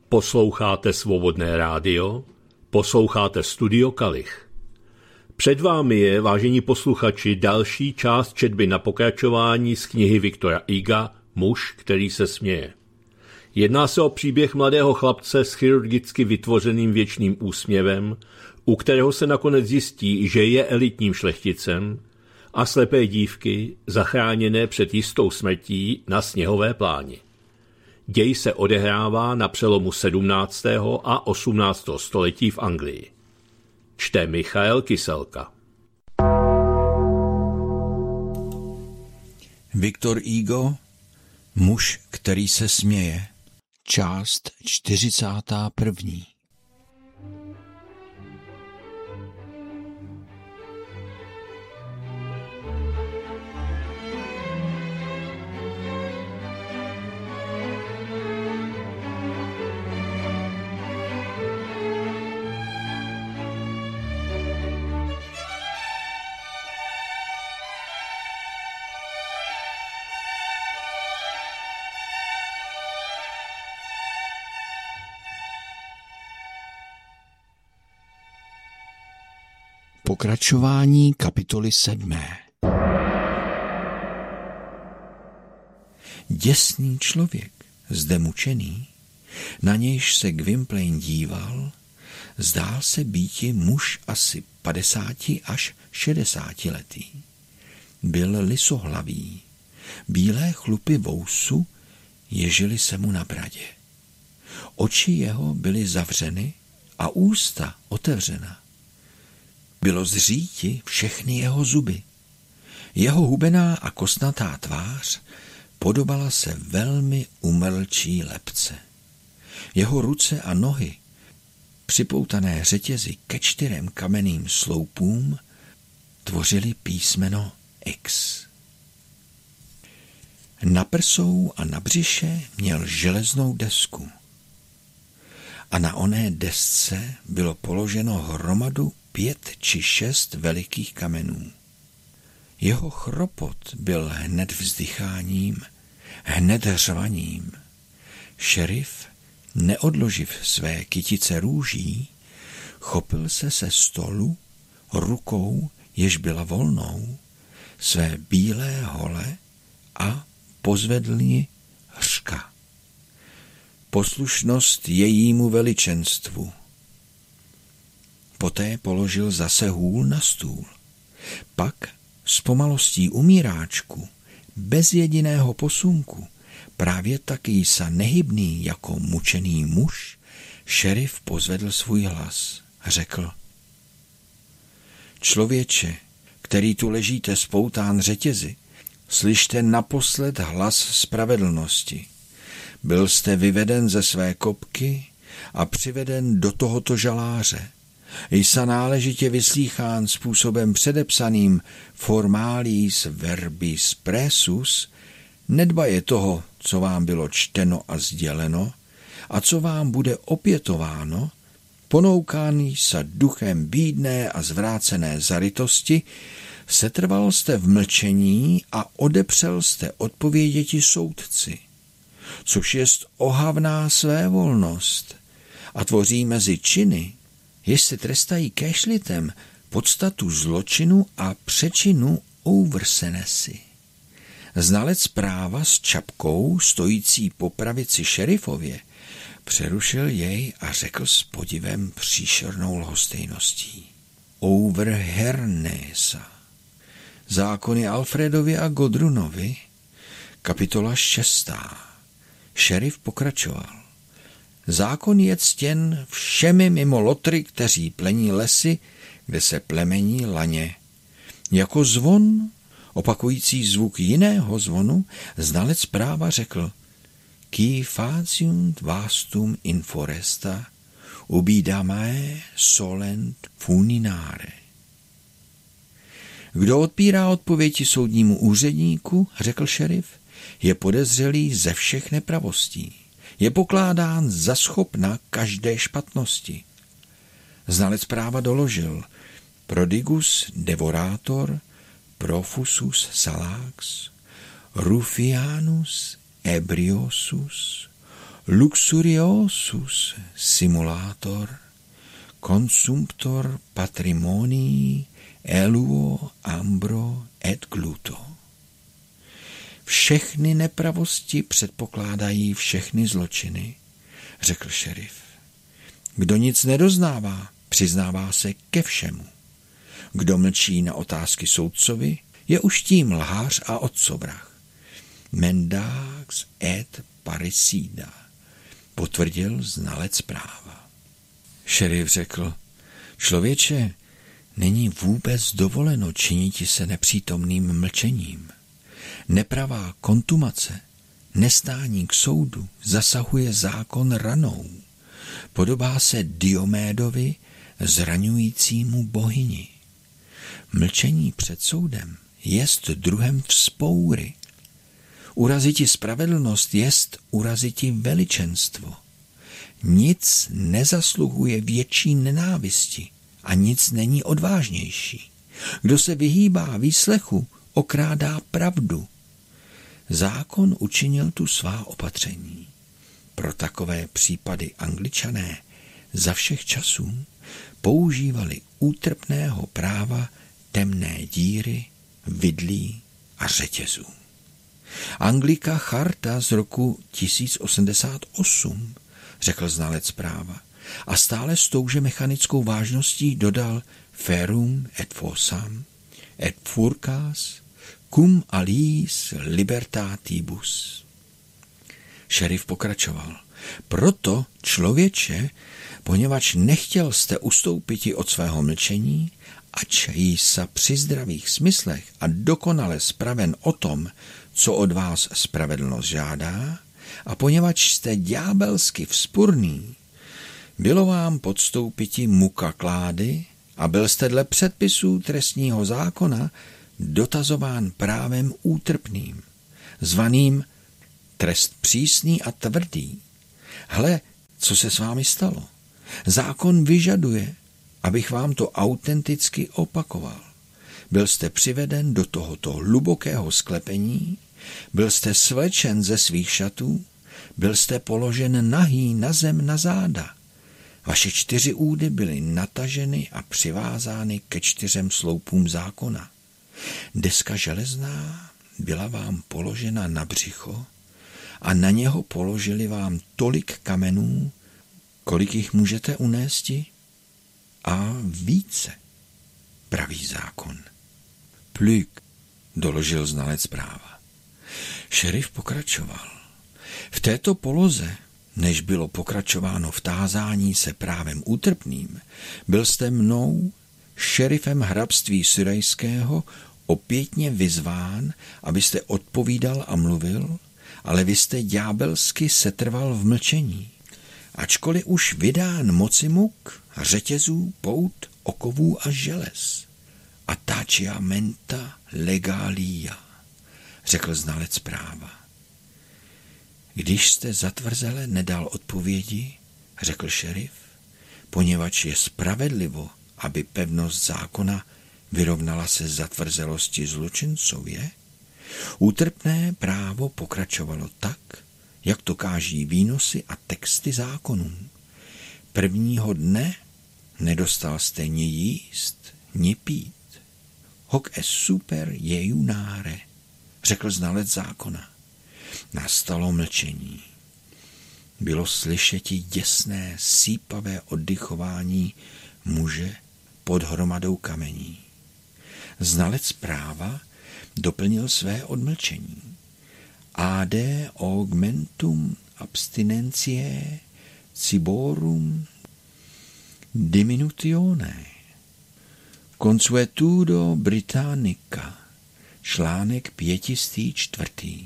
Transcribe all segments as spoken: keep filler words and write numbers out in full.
Posloucháte Svobodné rádio, posloucháte Studio Kalich. Před vámi je, vážení posluchači, další část četby na pokračování z knihy Viktora Huga Muž, který se směje. Jedná se o příběh mladého chlapce s chirurgicky vytvořeným věčným úsměvem, u kterého se nakonec zjistí, že je elitním šlechticem, a slepé dívky zachráněné před jistou smrtí na sněhové pláni. Děj se odehrává na přelomu sedmnáctého a osmnáctého století v Anglii. Čte Michael Kyselka. Viktor Hugo, Muž, který se směje. Část čtyřicátá první. Pokračování kapitoly sedmé. Děsný člověk, zde mučený, na nějž se Gwynplaine díval, zdál se býti muž asi padesáti až šedesáti letý. Byl lisohlavý, bílé chlupy vousu ježily se mu na bradě. Oči jeho byly zavřeny a ústa otevřena. Bylo zříti všechny jeho zuby. Jeho hubená a kostnatá tvář podobala se velmi umrlčí lebce. Jeho ruce a nohy, připoutané řetězy ke čtyřem kamenným sloupům, tvořily písmeno X. Na prsou a na břiše měl železnou desku. A na oné desce bylo položeno hromadu pět či šest velikých kamenů. Jeho chropot byl hned vzdycháním, hned řvaním. Šerif, neodloživ své kytice růží, chopil se se stolu rukou, jež byla volnou, své bílé hole a pozvedl ji hřka. Poslušnost jejímu veličenstvu. Poté položil zase hůl na stůl. Pak s pomalostí umíráčku, bez jediného posunku, právě taky sa nehybný jako mučený muž, šerif pozvedl svůj hlas a řekl: Člověče, který tu ležíte spoután řetězy, slyšte naposled hlas spravedlnosti. Byl jste vyveden ze své kopky a přiveden do tohoto žaláře. Jsa náležitě vyslýchán způsobem předepsaným formalis verbis presus, nedbaje toho, co vám bylo čteno a sděleno, a co vám bude opětováno, ponoukáný sa duchem bídné a zvrácené zarytosti, setrval jste v mlčení a odepřel jste odpověděti soudci, což jest ohavná svévolnost a tvoří mezi činy, jež se trestají kéšlitem, podstatu zločinu a přečinu ouvrsenesy. Znalec práva s čapkou, stojící po pravici šerifově, přerušil jej a řekl s podivem příšernou lhostejností: Ouvrhernesa. Zákony Alfredovi a Godrunovi, kapitola šestá. Šerif pokračoval: Zákon je ctěn všemi mimo lotry, kteří plení lesy, kde se plemení laně. Jako zvon, opakující zvuk jiného zvonu, znalec práva řekl: Qui faciunt vastum in foresta, ubidamae solent funinare. Kdo odpírá odpovědi soudnímu úředníku, řekl šerif, je podezřelý ze všech nepravostí. Je pokládán za schopna každé špatnosti. Znalec práva doložil: Prodigus devorator, profusus salax, rufianus ebriosus, luxuriosus simulator consumptor patrimonii eluo ambro et gluto. Všechny nepravosti předpokládají všechny zločiny, řekl šerif. Kdo nic nedoznává, přiznává se ke všemu. Kdo mlčí na otázky soudcovi, je už tím lhář a otcovrah. Mendax et parricida, potvrdil znalec práva. Šerif řekl, člověče, není vůbec dovoleno činiti se nepřítomným mlčením. Nepravá kontumace, nestání k soudu, zasahuje zákon ranou. Podobá se Diomédovi, zraňujícímu bohyni. Mlčení před soudem jest druhem vzpoury. Uraziti spravedlnost jest uraziti veličenstvo. Nic nezasluhuje větší nenávisti a nic není odvážnější. Kdo se vyhýbá výslechu, okrádá pravdu. Zákon učinil tu svá opatření. Pro takové případy Angličané za všech časů používali útrpného práva temné díry, vidlí a řetězů. Anglika charta z roku tisíc osmdesát osm, řekl znalec práva, a stále s touže mechanickou vážností dodal ferum et fossam et furcas cum aliis libertatibus. Šerif pokračoval. Proto, člověče, poněvadž nechtěl jste ustoupiti od svého mlčení, ač jísa při zdravých smyslech a dokonale spraven o tom, co od vás spravedlnost žádá, a poněvadž jste ďábelsky vzpurný, bylo vám podstoupiti muka klády a byl jste dle předpisů trestního zákona dotazován právem útrpným, zvaným trest přísný a tvrdý. Hle, co se s vámi stalo. Zákon vyžaduje, abych vám to autenticky opakoval. Byl jste přiveden do tohoto hlubokého sklepení, byl jste svlečen ze svých šatů, byl jste položen nahý na zem na záda. Vaše čtyři údy byly nataženy a přivázány ke čtyřem sloupům zákona. Deska železná byla vám položena na břicho a na něho položili vám tolik kamenů, kolik jich můžete unésti, a více, pravý zákon. Pluk, doložil znalec práva. Šerif pokračoval. V této poloze, než bylo pokračováno v tázání se právem útrpným, byl jste mnou, šerifem hrabství Surreyského, opětně vyzván, abyste odpovídal a mluvil, ale vy jste ďábelsky setrval v mlčení. Ačkoliv už vydán moci muk, řetězů, pout, okovů a želez. Attachia legalia, řekl znalec práva. Když jste zatvrzele nedal odpovědi, řekl šerif, poněvadž je spravedlivo, aby pevnost zákona vyrovnala se zatvrzelosti zločincově, útrpné právo pokračovalo tak, jak to káží výnosy a texty zákonů. Prvního dne nedostal jste ni jíst, ni pít. Hoc est super jejunare, řekl znalec zákona. Nastalo mlčení. Bylo slyšeti děsné, sípavé oddychování muže pod hromadou kamení. Znalec práva doplnil své odmlčení. Ade augmentum abstinentiae ciborum diminutione. Consuetudo Britannica, článek pětistý čtvrtý.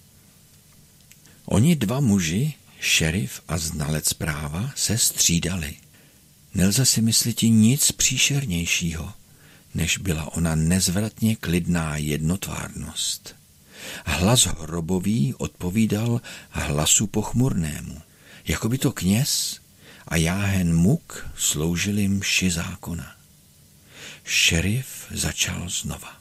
Oni dva muži, šerif a znalec práva, se střídali. Nelze si mysleti nic příšernějšího, než byla ona nezvratně klidná jednotvárnost. Hlas hrobový odpovídal hlasu pochmurnému, jako by to kněz a jáhen muk sloužili mši zákona. Šerif začal znova.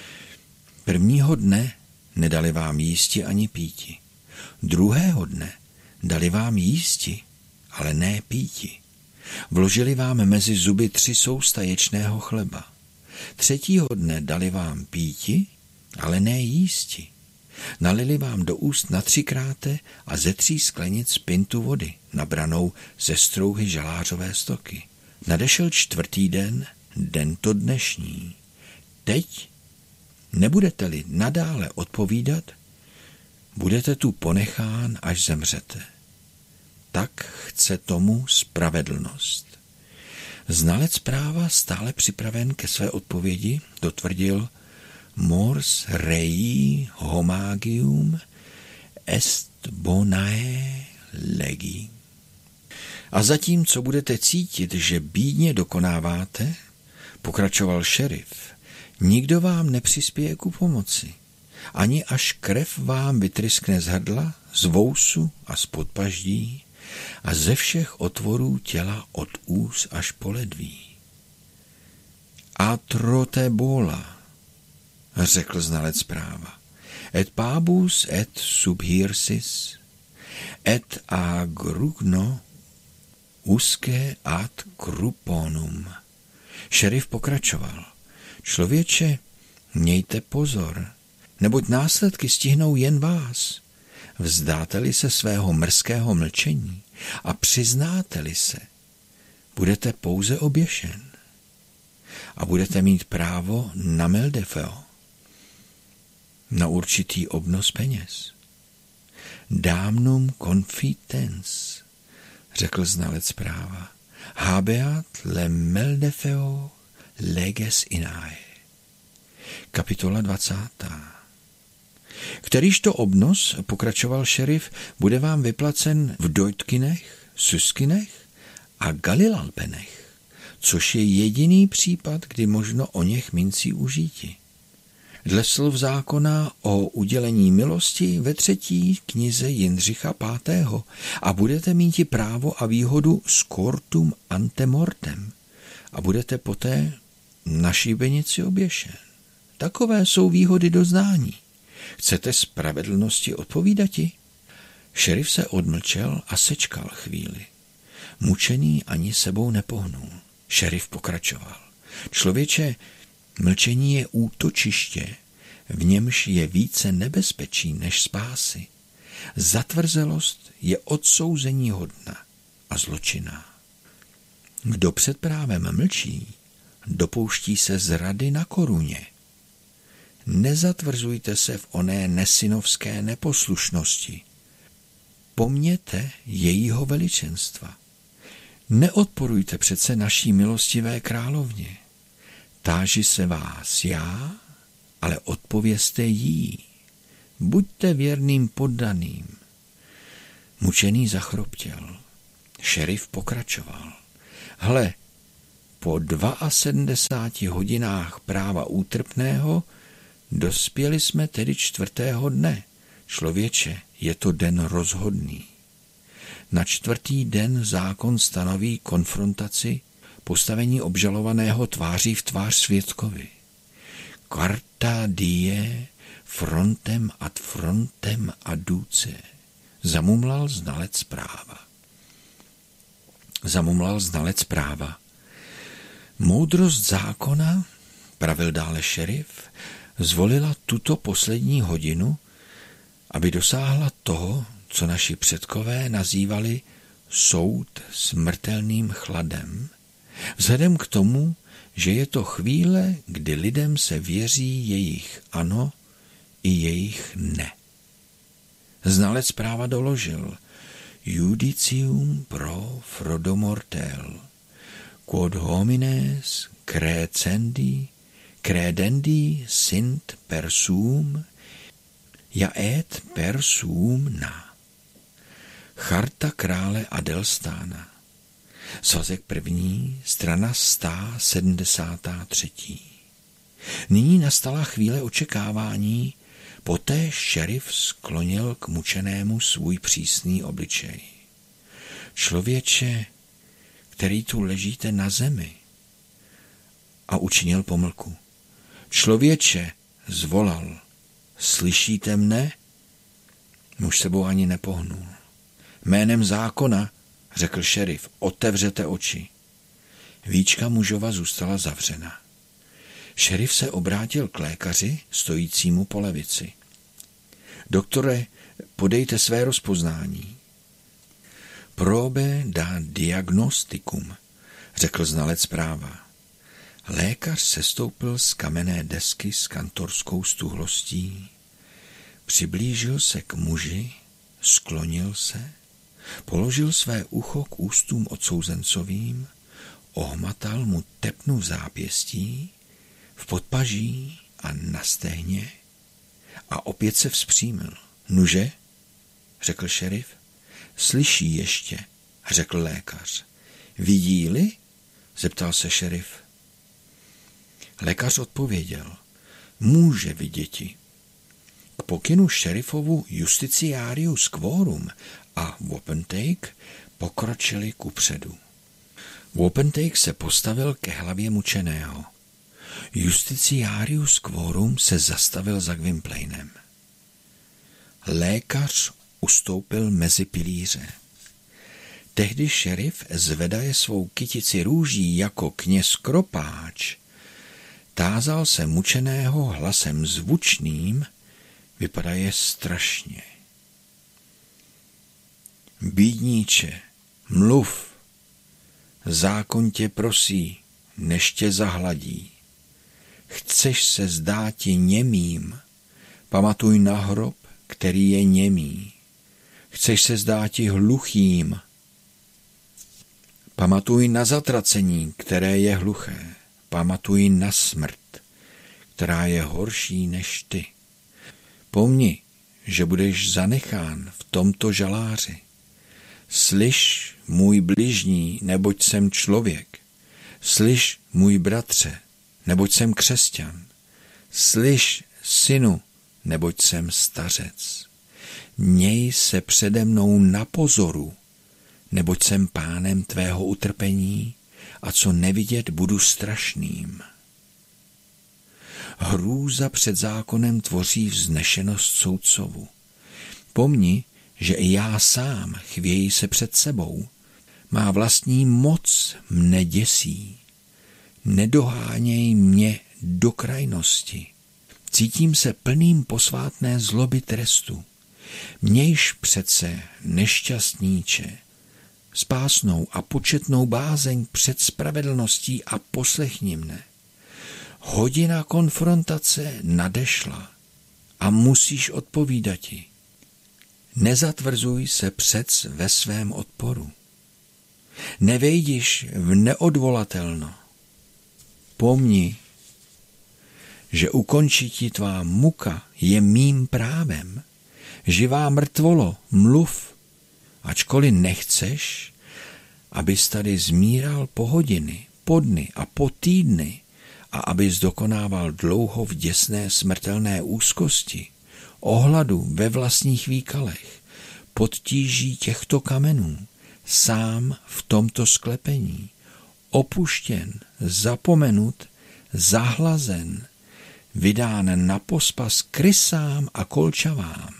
Prvního dne nedali vám jísti ani píti. Druhého dne dali vám jísti, ale ne píti. Vložili vám mezi zuby tři sousta ječného chleba. Třetího dne dali vám píti, ale ne jísti. Nalili vám do úst na třikráte a ze tří sklenic pintu vody, nabranou ze strouhy žalářové stoky. Nadešel čtvrtý den, den to dnešní. Teď nebudete-li nadále odpovídat, budete tu ponechán, až zemřete. Tak chce tomu spravedlnost. Znalec práva, stále připraven ke své odpovědi, dotvrdil: mors rei homagium est bonae legi. A zatímco budete cítit, že bídně dokonáváte, pokračoval šerif, nikdo vám nepřispěje ku pomoci, ani až krev vám vytryskne z hrdla, z vousu a z podpaždí a ze všech otvorů těla od úz až po ledví. Atrote bola, řekl znalec práva, et pabus et subhirsis, et agrugno usque ad cruponum. Šerif pokračoval: člověče, mějte pozor, neboť následky stihnou jen vás. Vzdáte-li se svého mrzkého mlčení a přiznáte-li se, budete pouze oběšen a budete mít právo na meldefeo, na určitý obnos peněz. Damnum confitens, řekl znalec práva, habeat le meldefeo leges inae. Kapitola dvacátá. Kterýž to obnos, pokračoval šerif, bude vám vyplacen v Dojtkinech, Suskinech a Galilalpenech, což je jediný případ, kdy možno o něch mincí užíti. Dle slov zákona o udělení milosti ve třetí knize Jindřicha pátého a budete mít právo a výhodu scortum ante mortem a budete poté na šibenici oběšen. Takové jsou výhody doznání. Chcete spravedlnosti odpovídati? Šerif se odmlčel a sečkal chvíli. Mučený ani sebou nepohnul. Šerif pokračoval: člověče, mlčení je útočiště, v němž je více nebezpečí než spásy. Zatvrzelost je odsouzení hodna a zločinná. Kdo před právem mlčí, dopouští se zrady na koruně. Nezatvrzujte se v oné nesynovské neposlušnosti. Pomněte jejího veličenstva. Neodporujte přece naší milostivé královně. Táži se vás já, ale odpovězte jí. Buďte věrným poddaným. Mučený zachroptěl. Šerif pokračoval: hle, po sedmdesáti dvou hodinách práva útrpného dospěli jsme tedy čtvrtého dne. Člověče, je to den rozhodný. Na čtvrtý den zákon stanoví konfrontaci, postavení obžalovaného tváří v tvář svědkovi. Carta die frontem ad frontem aduce, zamumlal znalec práva. Zamumlal znalec práva. Moudrost zákona, pravil dále šerif, zvolila tuto poslední hodinu, aby dosáhla toho, co naši předkové nazývali soud smrtelným chladem, vzhledem k tomu, že je to chvíle, kdy lidem se věří jejich ano i jejich ne. Znalec práva doložil: judicium pro Frodo mortel, quod homines crecendi, credendi sint per sum, jaet per sum na. Charta krále Adelstána. Svazek první, strana sto sedmdesát tři. Nyní nastala chvíle očekávání, poté šerif sklonil k mučenému svůj přísný obličej. Člověče, který tu ležíte na zemi, a učinil pomlku. Člověče, zvolal, slyšíte mne? Muž sebou ani nepohnul. Jménem zákona, řekl šerif, otevřete oči. Víčka mužova zůstala zavřena. Šerif se obrátil k lékaři, stojícímu po levici. Doktore, podejte své rozpoznání. Probe da diagnosticum, řekl znalec práva. Lékař sestoupil z kamenné desky s kantorskou stuhlostí, přiblížil se k muži, sklonil se, položil své ucho k ústům odsouzencovým, ohmatal mu tepnu v zápěstí, v podpaží a na stehně a opět se vzpřímil. Nuže, řekl šerif. Slyší ještě, řekl lékař. Vidí-li? Zeptal se šerif. Lékař odpověděl. Může viděti. K pokynu šerifovu justiciarius quorum a Wapentake pokročili kupředu. Wapentake se postavil ke hlavě mučeného. Justiciarius quorum se zastavil za Gwynplainem. Lékař ustoupil mezi pilíře. Tehdy šerif zvedaje svou kytici růží jako kněz Kropáč. Tázal se mučeného hlasem zvučným, vypadaje strašně. Bídníče, mluv, zákon tě prosí, než tě zahladí. Chceš se zdáti němým, pamatuj na hrob, který je němý. Chceš se zdáti hluchým, pamatuj na zatracení, které je hluché. Pamatuj na smrt, která je horší než ty. Pomni, že budeš zanechán v tomto žaláři. Slyš, můj bližní, neboť jsem člověk. Slyš, můj bratře, neboť jsem křesťan. Slyš, synu, neboť jsem stařec. Měj se přede mnou na pozoru, neboť jsem pánem tvého utrpení a co nevidět budu strašným. Hrůza před zákonem tvoří vznešenost soudcovu. Pomni, že i já sám chvěji se před sebou. Má vlastní moc mne děsí. Nedoháněj mě do krajnosti. Cítím se plným posvátné zloby trestu. Mějš přece, nešťastníče, spásnou a početnou bázeň před spravedlností a poslechni mne. Hodina konfrontace nadešla a musíš odpovídati. Nezatvrzuj se přec ve svém odporu. Nevejdiš v neodvolatelno. Pomni, že ukončití tvá muka je mým právem. Živá mrtvolo, mluv, ačkoliv nechceš, abys tady zmíral po hodiny, po dny a po týdny a abys dokonával dlouho v děsné smrtelné úzkosti, ohladu ve vlastních výkalech, pod tíží těchto kamenů, sám v tomto sklepení, opuštěn, zapomenut, zahlazen, vydán na pospas krysám a kolčavám,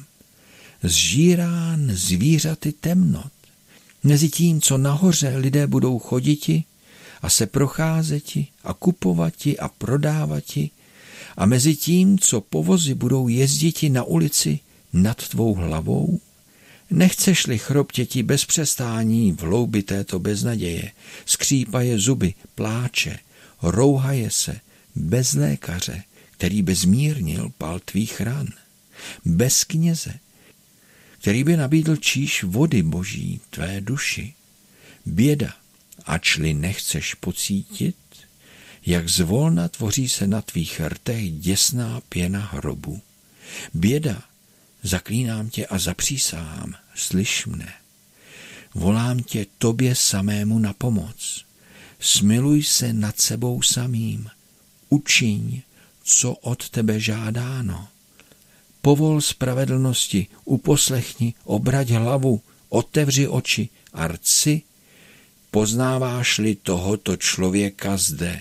zžírán zvířaty temnot, mezi tím, co nahoře lidé budou choditi a se procházeti a kupovati a prodávati, a mezi tím, co povozy budou jezditi na ulici nad tvou hlavou? Nechceš-li chroptěti bez přestání v hloubi této beznaděje, skřípaje zuby, pláče, rouhaje se, bez lékaře, který by zmírnil pal tvých ran, bez kněze, který by nabídl číš vody boží tvé duši. Běda, ačli nechceš pocítit, jak zvolna tvoří se na tvých rtech děsná pěna hrobu. Běda, zaklínám tě a zapřísahám, slyš mne. Volám tě tobě samému na pomoc. Smiluj se nad sebou samým. Učiň, co od tebe žádáno. Povol spravedlnosti, uposlechni, obrať hlavu, otevři oči a rci, poznáváš-li tohoto člověka zde.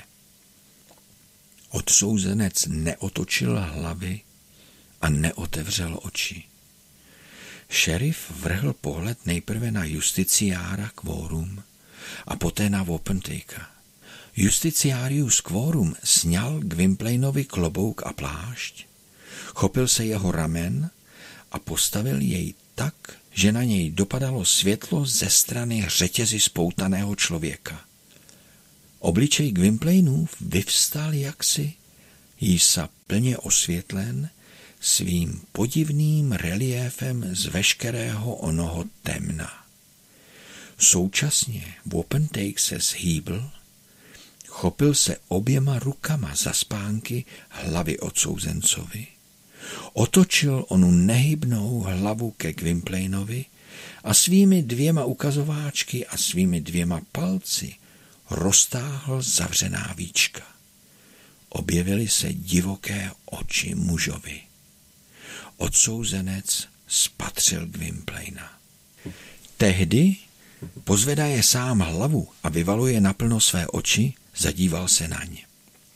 Odsouzenec neotočil hlavy a neotevřel oči. Šerif vrhl pohled nejprve na justiciára Quorum a poté na Wapentakea. Justiciarius Quorum sňal Gwynplainovi klobouk a plášť, chopil se jeho ramen a postavil jej tak, že na něj dopadalo světlo ze strany řetězy spoutaného člověka. Obličej Gwynplainův vyvstal jaksi, jisa plně osvětlen, svým podivným reliéfem z veškerého onoho temna. Současně Wapentake se zhýbl, chopil se oběma rukama za spánky hlavy odsouzencovi, otočil onu nehybnou hlavu ke Gwynplainovi a svými dvěma ukazováčky a svými dvěma palci roztáhl zavřená víčka. Objevily se divoké oči mužovi. Odsouzenec spatřil Gwynplaina. Tehdy pozvedaje sám hlavu a vyvaluje naplno své oči, zadíval se na ně.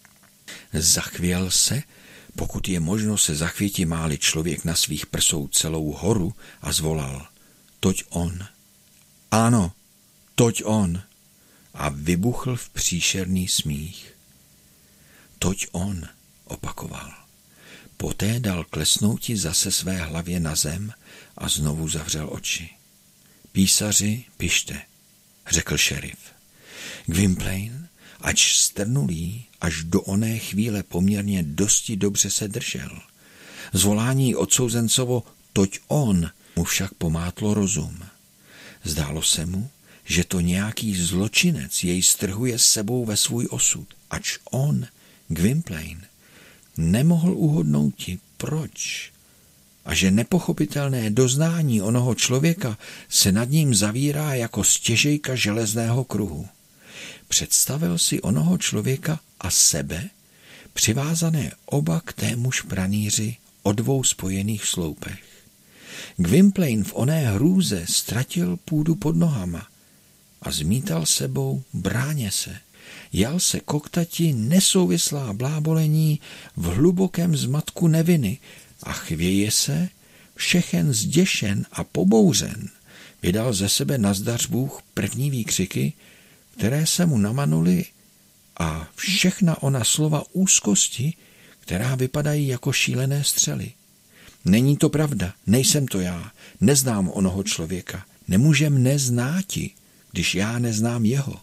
Zachvěl se, pokud je možno se zachvěti máli člověk na svých prsou celou horu, a zvolal: toť on. Ano, toť on. A vybuchl v příšerný smích. Toť on, opakoval. Poté dal klesnouti zase své hlavě na zem a znovu zavřel oči. Písaři, pište, řekl šerif. Gwynplaine, ač strnulý, až do oné chvíle poměrně dosti dobře se držel. Zvolání odsouzencovo toť on mu však pomátlo rozum. Zdálo se mu, že to nějaký zločinec jej strhuje s sebou ve svůj osud, ač on, Gwynplaine, nemohl uhodnouti, proč, a že nepochopitelné doznání onoho člověka se nad ním zavírá jako stěžejka železného kruhu. Představil si onoho člověka a sebe, přivázané oba k témuž pranýři o dvou spojených sloupech. Gwynplaine v oné hrůze ztratil půdu pod nohama a zmítal sebou bráně se. Jal se koktati nesouvislá blábolení v hlubokém zmatku neviny a chvěje se, všechen zděšen a pobouřen, vydal ze sebe nazdař Bůh první výkřiky, které se mu namanuly, a všechna ona slova úzkosti, která vypadají jako šílené střely. Není to pravda, nejsem to já, neznám onoho člověka, nemůže mne znáti, když já neznám jeho.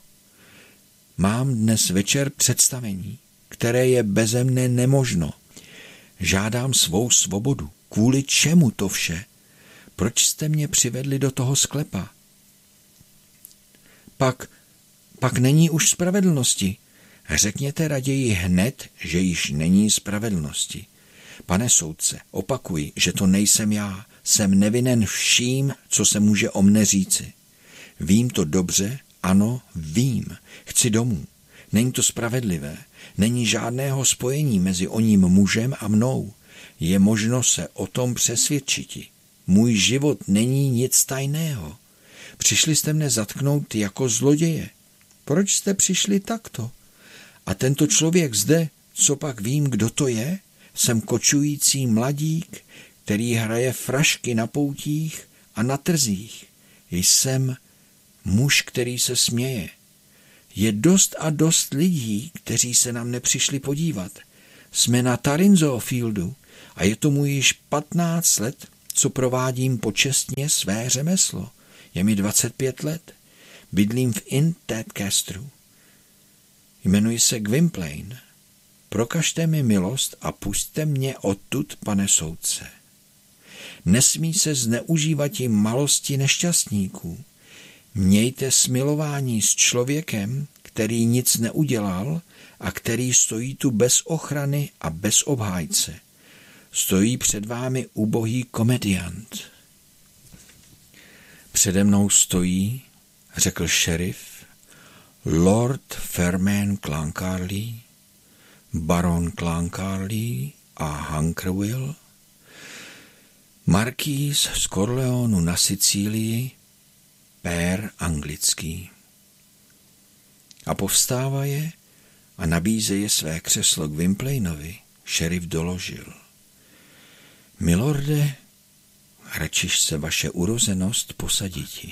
Mám dnes večer představení, které je beze mne nemožno. Žádám svou svobodu. Kvůli čemu to vše? Proč jste mě přivedli do toho sklepa? Pak, pak není už spravedlnosti. Řekněte raději hned, že již není spravedlnosti. Pane soudce, opakuji, že to nejsem já. Jsem nevinen vším, co se může o mne říci. Vím to dobře, ano, vím. Chci domů. Není to spravedlivé. Není žádného spojení mezi oním mužem a mnou. Je možno se o tom přesvědčiti. Můj život není nic tajného. Přišli jste mne zatknout jako zloděje. Proč jste přišli takto? A tento člověk zde, co pak vím, kdo to je? Jsem kočující mladík, který hraje frašky na poutích a na trzích. Jsem muž, který se směje. Je dost a dost lidí, kteří se nám nepřišli podívat. Jsme na Tarinzo Fieldu a je tomu již patnáct let, co provádím počestně své řemeslo. Je mi dvacet pět let. Bydlím v Inn Tadcasteru. Jmenuji se Gwynplaine. Prokažte mi milost a pusťte mě odtud, pane soudce. Nesmí se zneužívat i malosti nešťastníků. Mějte smilování s člověkem, který nic neudělal a který stojí tu bez ochrany a bez obhájce. Stojí před vámi ubohý komediant. Přede mnou stojí, řekl šerif, Lord Fermain Clancarly, baron Clancarly a Hunkerville, markýz z Corleonu na Sicílii, pér anglický. A povstává je a nabízeje své křeslo Gwynplainovi, šerif doložil. Milorde, račiž se vaše urozenost posaditi.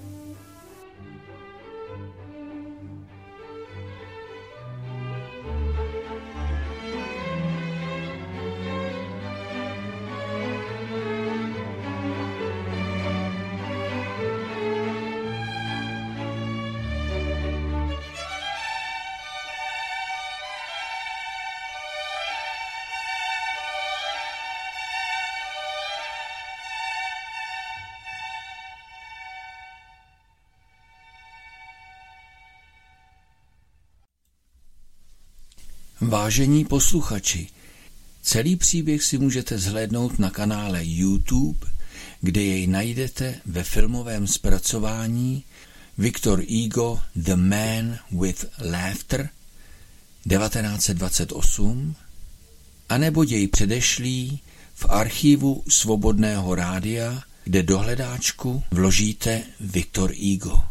Vážení posluchači, celý příběh si můžete zhlédnout na kanále YouTube, kde jej najdete ve filmovém zpracování Victor Hugo The Man with Laughter devatenáct set dvacet osm, anebo děj předešlý v archivu Svobodného rádia, kde do hledáčku vložíte Victor Hugo.